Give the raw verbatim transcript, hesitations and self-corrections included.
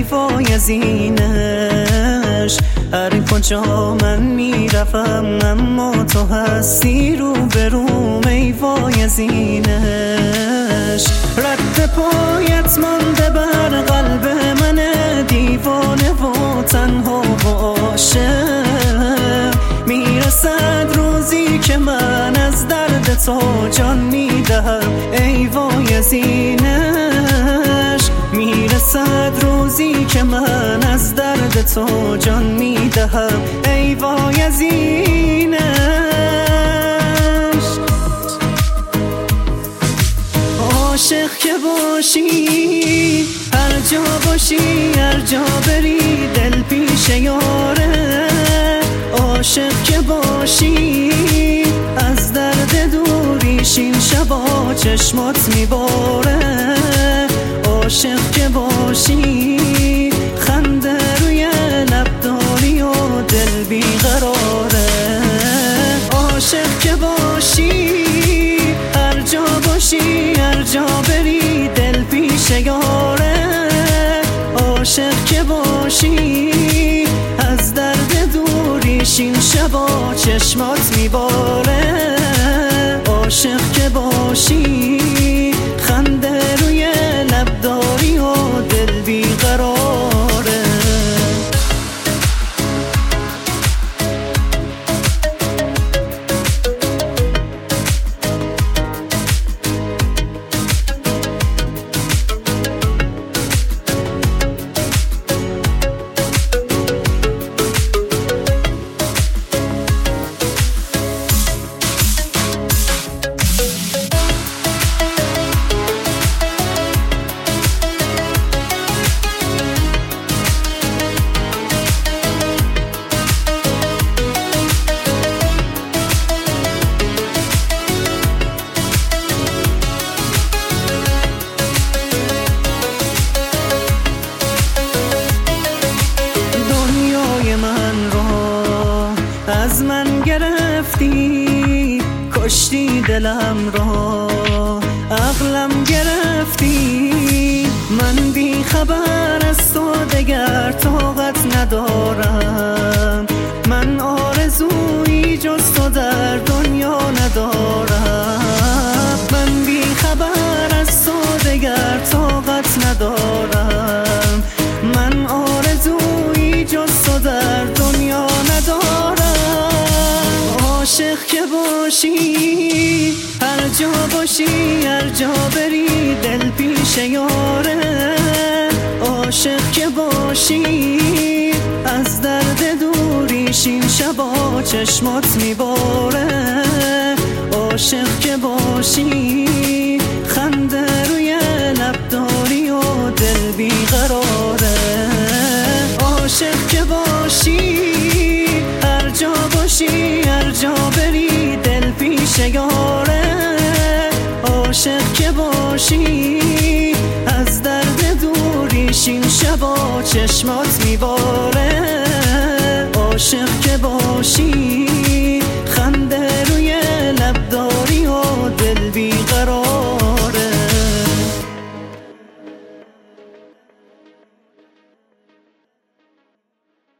وای از اینش. هر کجا من میروم اما تو هستی رو به روم، ای وای از اینش. رد پایت مانده بر قلب من دیوانه و تنها و عاشق. میرسد روزی که من از درد تو جان میدهم، ای وای از اینش. میرسد روزی که من از درد تو جان میدهم، ای وای از اینش. عاشق که باشی هر جا باشی، هر جا بری دل پیش یاره. عاشق که باشی از درد دوریش این شبا چشمات میباره. عاشق که باشی خنده روی لب داری و دل بیقراره. عاشق که باشی هر جا باشی، هر جا بری دل پیش یاره. عاشق که باشی از درد دوریش این شبا چشمات میباره. عاشق که باشی خنده روی لب داری و دل بیقراره. از من گرفتی کشتی دلم را، عقلم گرفتی. من بی خبر از تو دگر طاقت ندارم. من آرزویی جز تو در دنیا ندارم. من بی خبر از تو دگر طاقت ندارم. من آرزویی جز تو در دنیا ندارم. عاشق که باشی هر جا باشی، هر جا بری دل پیش یاره. عاشق که باشی از درد دوریش این شبا چشمات میباره. عاشق که باشی خنده روی لب داری و دل بیقراره. عاشق که باشی هر جا باشی، هر جا بری دل پیش یاره. عاشق که باشی از درد دوریش این شبا چشمات میباره. عاشق که باشی